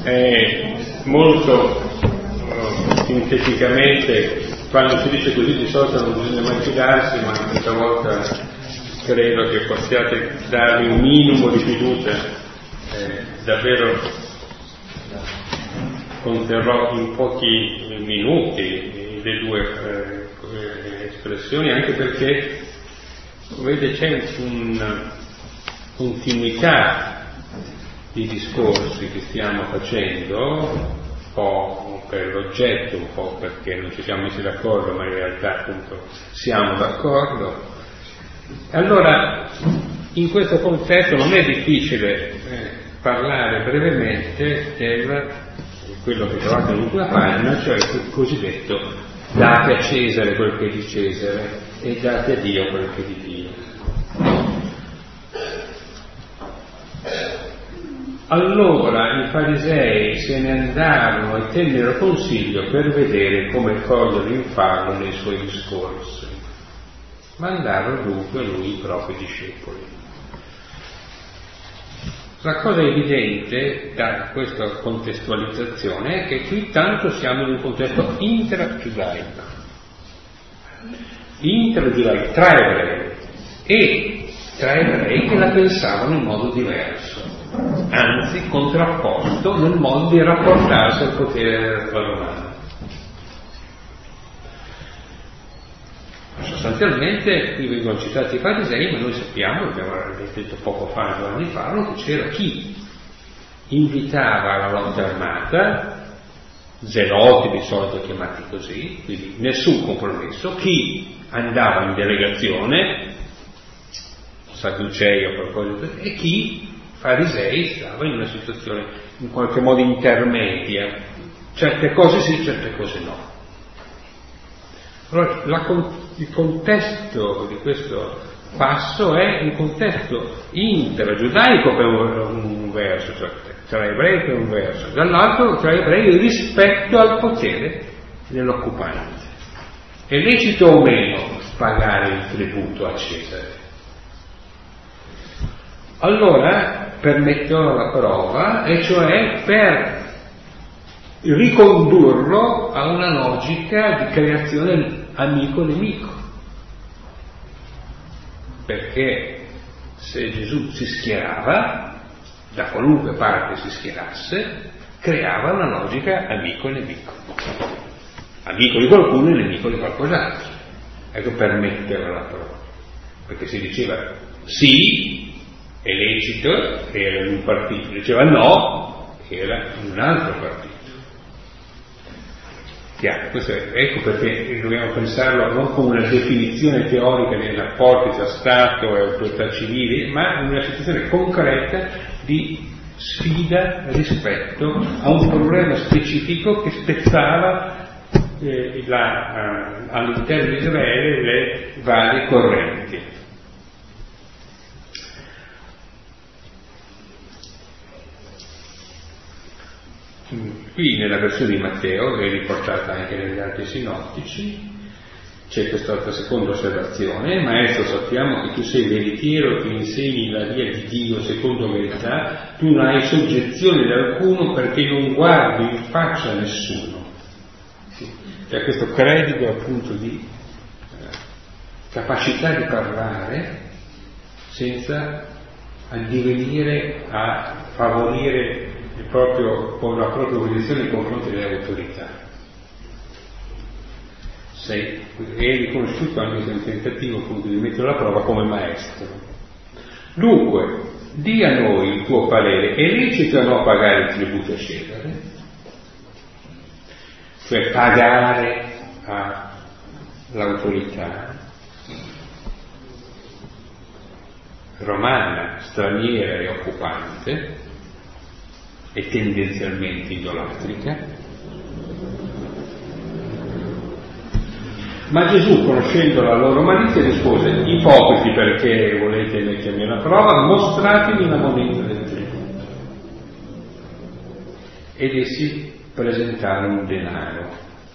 molto sinteticamente, quando si dice così di solito non bisogna mai fidarsi, ma questa volta credo che possiate darvi un minimo di fiducia. Davvero conterrò in pochi minuti le due espressioni, anche perché vedete c'è una continuità di discorsi che stiamo facendo, un po' per l'oggetto, un po' perché non ci siamo messi d'accordo, ma in realtà appunto siamo d'accordo. Allora, in questo contesto non è difficile parlare brevemente di quello che trovate nell'ultima pagina, cioè il cosiddetto date a Cesare quel che è di Cesare e date a Dio quel che è di Dio. Allora i farisei se ne andarono e tennero consiglio per vedere come cogliere in fallo nei suoi discorsi. Mandarono dunque a lui i propri discepoli. La cosa evidente da questa contestualizzazione è che qui tanto siamo in un contesto intragiudaico, tra ebrei, e tra ebrei che la pensavano in modo diverso, anzi contrapposto nel modo di rapportarsi al potere romano. Sostanzialmente qui vengono citati i farisei, ma noi sappiamo, abbiamo detto poco fa, 2 anni fa, che c'era chi invitava alla lotta armata, zeloti di solito chiamati così, quindi nessun compromesso, chi andava in delegazione, sadducei o qualcosa, e chi, farisei, stava in una situazione in qualche modo intermedia, certe cose sì, certe cose no. Allora, il contesto di questo passo è un contesto intragiudaico per un verso, cioè tra ebrei per un verso, dall'altro tra ebrei rispetto al potere dell'occupante. È lecito o meno pagare il tributo a Cesare? Allora, per metterlo alla prova, e cioè per ricondurlo a una logica di creazione amico-nemico. Perché se Gesù si schierava, da qualunque parte si schierasse, creava una logica amico-nemico. Amico di qualcuno e nemico di qualcos'altro. Ecco, per metterlo alla prova. Perché si diceva sì, è lecito, era in un partito, diceva no, era in un altro partito. Ecco perché dobbiamo pensarlo non come una definizione teorica dei rapporti tra Stato e autorità civili, ma in una situazione concreta di sfida rispetto a un problema specifico che spezzava all'interno di Israele le varie correnti. Qui nella versione di Matteo, che è riportata anche negli altri sinottici, c'è questa seconda osservazione: Maestro, sappiamo che tu sei veritiero, che insegni la via di Dio secondo verità, tu non hai soggezione di alcuno perché non guardi in faccia a nessuno. Sì. C'è questo credito appunto di capacità di parlare senza addivenire a favorire con la propria posizione nei confronti delle autorità. È riconosciuto anche un tentativo appunto di mettere alla prova come maestro. Dunque, di a noi il tuo parere: è lecito o no pagare il tributo a Cesare? Cioè pagare all'autorità romana, straniera e occupante, e tendenzialmente idolatrica. Ma Gesù, conoscendo la loro malizia, rispose: ipocriti, perché volete mettermi alla prova? Mostratemi la moneta del tributo. Ed essi presentarono un denaro.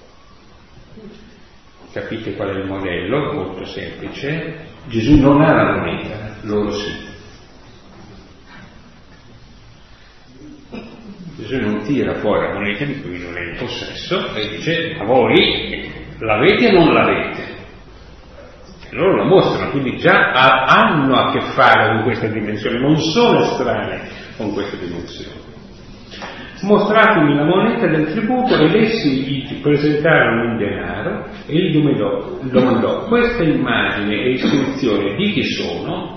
Capite qual è il modello? Molto semplice. Gesù non ha la moneta, loro sì. Gesù non tira fuori la moneta di cui non è in possesso e dice: ma voi l'avete o non l'avete? E loro la mostrano, quindi già hanno a che fare con questa dimensione, non sono estranei con questa dimensione. Mostratemi la moneta del tributo, ed essi gli presentarono un denaro e gli domandò: questa immagine e iscrizione di chi sono?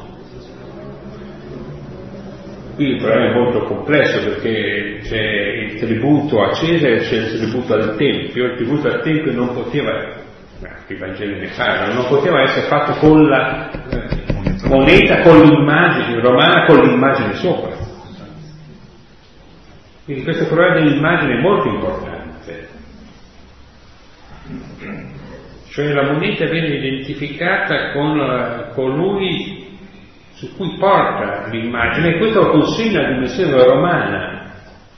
Qui il problema è molto complesso, perché c'è il tributo a Cesare e c'è il tributo al Tempio. Il tributo al Tempio non poteva, i Vangeli ne parlano, non poteva essere fatto con la moneta, con l'immagine romana, con l'immagine sopra. Quindi questo problema dell'immagine è molto importante. Cioè la moneta viene identificata con colui su cui porta l'immagine, e questo lo consegna la dimensione romana.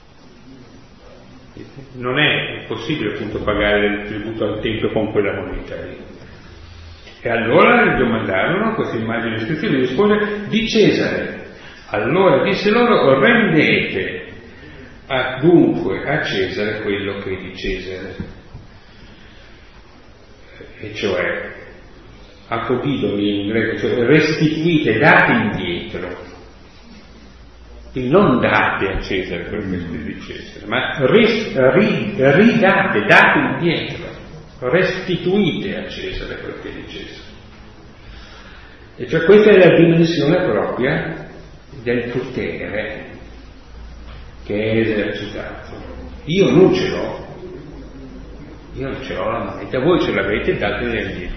Non è possibile appunto pagare il tributo al Tempio con quella moneta lì. E allora gli domandarono questa immagine iscrizione, risponde: di Cesare. Allora disse loro: rendete dunque a Cesare quello che è di Cesare, e cioè apodidomi in greco, cioè restituite, date indietro, quindi non date a Cesare quello che è di Cesare, ma ridate, date indietro, restituite a Cesare quello che è di Cesare. E cioè questa è la dimensione propria del potere che è esercitato. Io non ce l'ho la moneta, voi ce l'avete, datela indietro.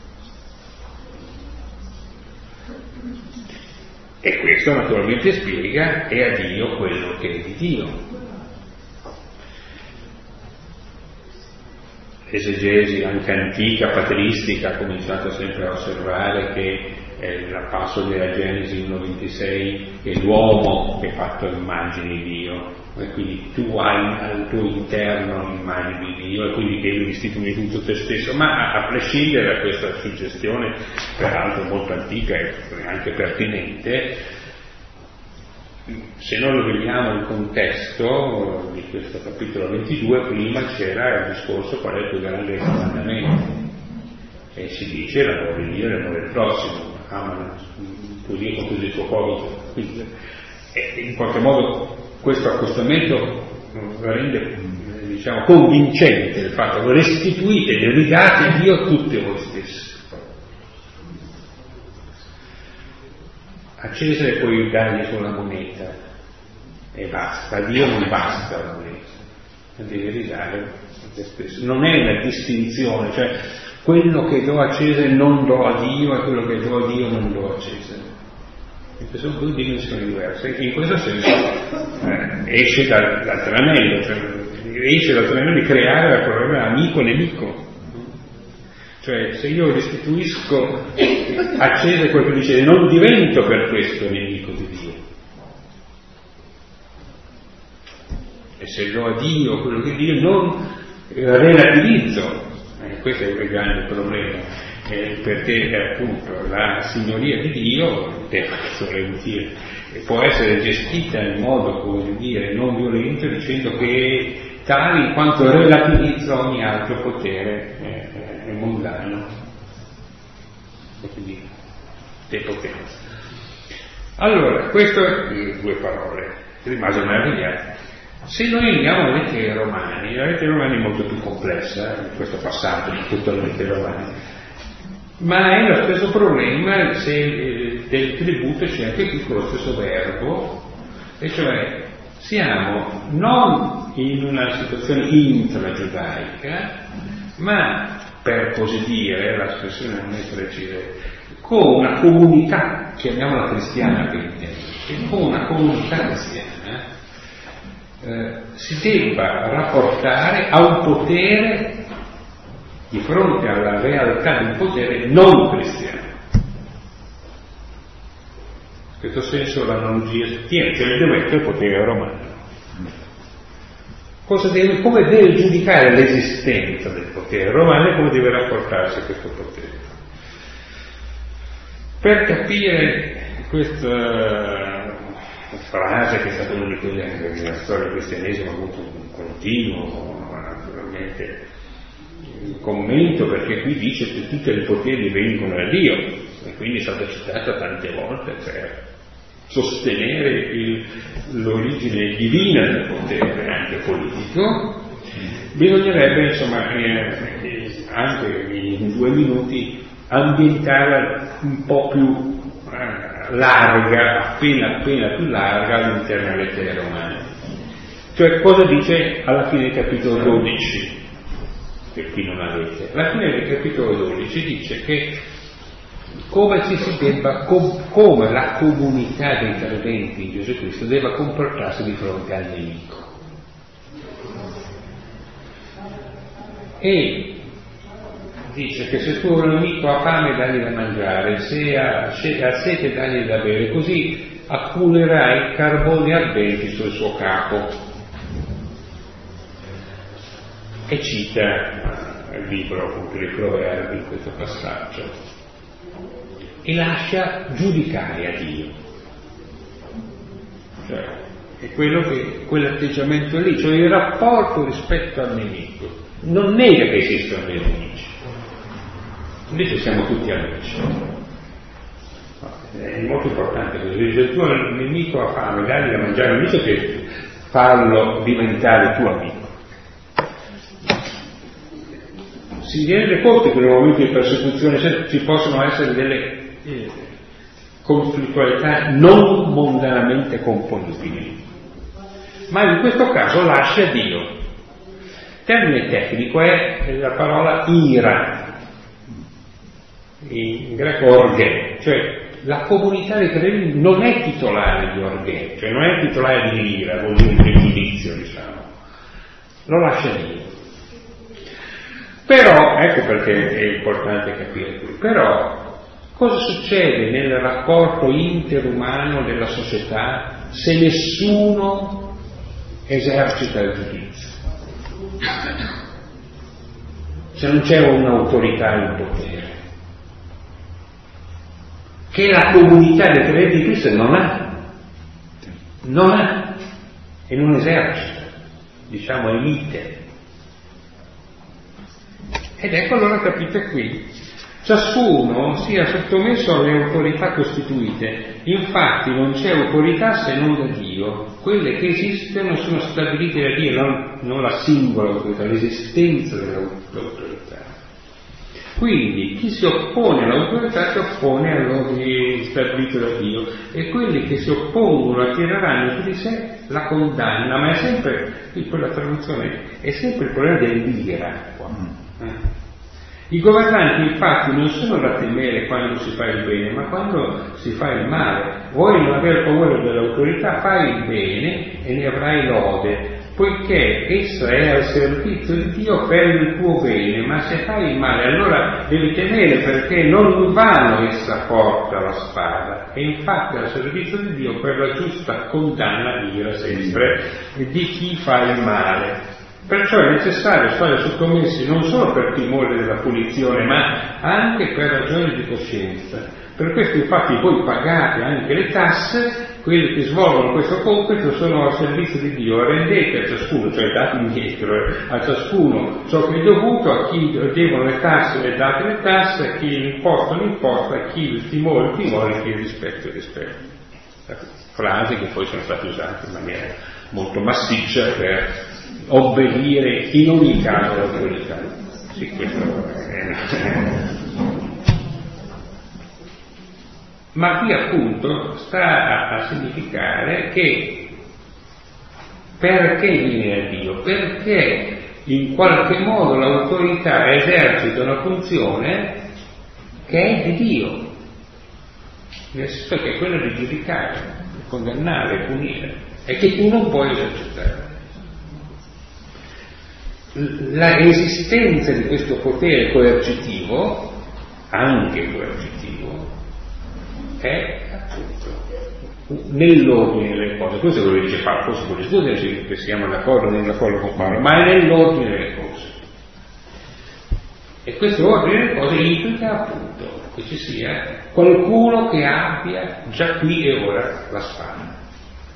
E questo naturalmente spiega: è a Dio quello che è di Dio. L'esegesi anche antica, patristica, ha cominciato sempre a osservare che la passo della Genesi 1:26 è l'uomo che è fatto immagine di Dio, e quindi tu hai al tuo interno l'immagine di Dio, e quindi devi restituire tutto te stesso. Ma a prescindere da questa suggestione, peraltro molto antica e anche pertinente, se noi lo vediamo in contesto di questo capitolo 22, prima c'era il discorso: qual è il più grande comandamento? E si dice: l'amore di Dio e l'amore del prossimo, ama il tuo Dio con tutto il tuo cuore. E in qualche modo questo accostamento rende, diciamo, convincente il fatto che restituite e ridate a Dio tutte voi stessi. A Cesare puoi dargli solo la moneta e basta, a Dio non basta la moneta, devi ridare a te stesso. Non è una distinzione, cioè quello che do a Cesare non do a Dio e quello che do a Dio non do a Cesare. Queste sono due dimensioni diverse, e in questo senso esce dal tranello, cioè esce dal tranello di creare il problema amico e nemico. Cioè, se io restituisco a Cesare quello che dice, non divento per questo nemico di Dio. E se do a Dio quello che Dio, non relativizzo. Questo è il grande problema, perché appunto la signoria di Dio può essere gestita in modo, come dire, non violento, dicendo che è tale in quanto relativizza ogni altro potere mondano, e quindi depotenza. Allora, queste due parole rimase meravigliato. Se noi andiamo alla lettera Romani, la lettera Romani è molto più complessa in questo passaggio di tutta la lettera Romani, ma è lo stesso problema se del tributo c'è anche qui con lo stesso verbo, e cioè siamo non in una situazione intragiudaica, ma, per così dire, l'espressione non è precisa, con una comunità, chiamiamola cristiana per intenderci, con una comunità cristiana si debba rapportare a un potere di fronte alla realtà di un potere non cristiano. In questo senso l'analogia tiene, cioè deve mettere il potere romano. Come deve giudicare l'esistenza del potere romano e come deve rapportarsi a questo potere. Per capire frase che è stata una di quelle che nella storia del cristianesimo ha avuto un continuo, naturalmente, commento, perché qui dice che tutti i poteri vengono da Dio, e quindi è stata citata tante volte per sostenere l'origine divina del potere, anche politico. Bisognerebbe, insomma, anche in 2 minuti, ambientarla un po' più larga, appena più larga all'interno delle lettere romane. Cioè, cosa dice alla fine del capitolo 12? Per chi non avete. Alla fine del capitolo 12 dice che come la comunità dei credenti in Gesù Cristo deve comportarsi di fronte al nemico. E dice che se tuo nemico ha fame dagli da mangiare, se ha sete dagli da bere, così accumulerai carboni ardenti sul suo capo. E cita il libro appunto dei Proverbi in questo passaggio e lascia giudicare a Dio, cioè è quell'atteggiamento lì, cioè il rapporto rispetto al nemico. Non nega che esistono dei nemici, invece siamo tutti amici. È molto importante questo. Se il tuo nemico ha fame, dagli da mangiare, non dice che farlo diventare tuo amico. Si rende conto che nel momento di persecuzione ci possono essere delle conflittualità non mondanamente componibili, ma in questo caso lascia Dio. Il termine tecnico è la parola ira, in greco orghe, cioè la comunità dei credenti non è titolare di orghe, cioè non è titolare di ira, vuol dire di giudizio, diciamo, lo lascia Dio. Però, ecco perché è importante capire qui, però cosa succede nel rapporto interumano della società se nessuno esercita il giudizio? Se non c'è un'autorità in potere, che la comunità dei credenti di Cristo non ha e non esercita, diciamo emite. Ed ecco allora capite qui, ciascuno sia sottomesso alle autorità costituite, infatti non c'è autorità se non da Dio, quelle che esistono sono stabilite da Dio, non la singola autorità, l'esistenza dell'autorità. Quindi chi si oppone all'autorità si oppone all'ordine stabilito da Dio, e quelli che si oppongono attireranno su di sé la condanna, ma è sempre, in quella traduzione, è sempre il problema dell'ira qua. I governanti infatti non sono da temere quando si fa il bene, ma quando si fa il male. Vuoi non aver paura dell'autorità, fai il bene e ne avrai lode, poiché essa è al servizio di Dio per il tuo bene, ma se fai il male allora devi temere, perché non invano essa porta la spada, e infatti al servizio di Dio per la giusta condanna ira sempre di chi fa il male. Perciò è necessario stare sottomessi non solo per timore della punizione, ma anche per ragioni di coscienza. Per questo infatti voi pagate anche le tasse, quelli che svolgono questo compito sono al servizio di Dio, rendete a ciascuno, cioè date indietro a ciascuno ciò che è dovuto, a chi devono le tasse le date le tasse, a chi l'imposta l'imposta, a chi il timore, a chi il rispetto il rispetto. Frasi che poi sono state usate in maniera molto massiccia per obbedire in ogni caso all'autorità. Sì, questo Ma qui appunto sta a significare che perché viene a Dio? Perché in qualche modo l'autorità esercita una funzione che è di Dio, nel senso che è quella di giudicare, di condannare, punire, e che tu non puoi esercitare. La esistenza di questo potere coercitivo, anche coercitivo, è appunto nell'ordine delle cose. Questo è quello che dice Paolo, forse con gli studi che siamo d'accordo o non d'accordo con Paolo, ma è nell'ordine delle cose. E questo ordine delle cose implica appunto che ci sia qualcuno che abbia già qui e ora la spada.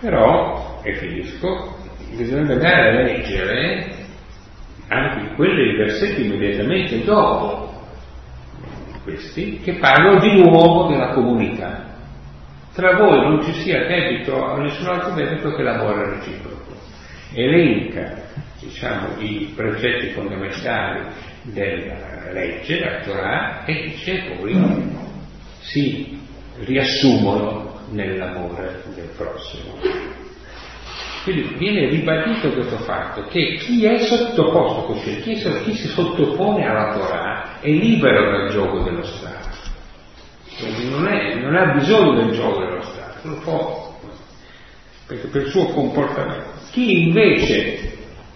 Però, e finisco, bisogna andare a leggere anche quelli versetti immediatamente dopo questi, che parlano di nuovo della comunità. Tra voi non ci sia debito a nessun altro debito che l'amore reciproco. Elenca, i precetti fondamentali della legge, la Torah, e dice poi si riassumono nell'amore del prossimo. Quindi viene ribadito questo fatto, che chi è sottoposto, chi si sottopone alla Torah è libero dal gioco dello Stato. Quindi non ha bisogno del gioco dello Stato, lo può, perché per il suo comportamento. Chi invece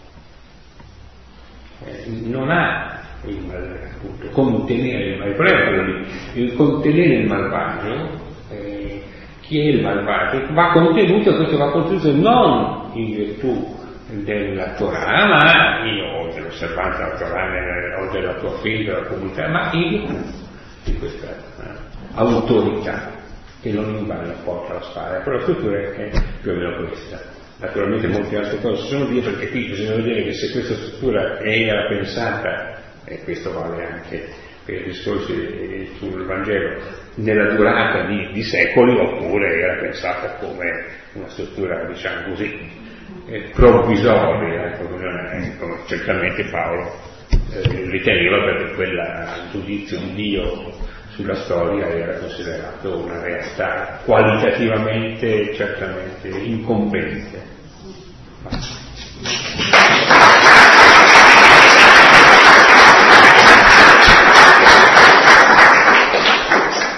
non ha appunto contenere il malvagio, il contenere il malvagio, chi è il malvagio va contenuto, questo va contenuto non in virtù della Torah, ma o dell'osservanza della Torah o della tua fede, della comunità, ma in virtù di questa autorità che non invade la porta alla spalla. Però la struttura è più o meno questa. Naturalmente molte altre cose si sono dette, perché qui bisogna vedere che se questa struttura era pensata, e questo vale anche per i discorsi sul Vangelo, nella durata di secoli, oppure era pensata come una struttura, diciamo così, provvisoria, come certamente Paolo riteneva, perché quel giudizio di Dio sulla storia era considerato una realtà qualitativamente certamente incombente.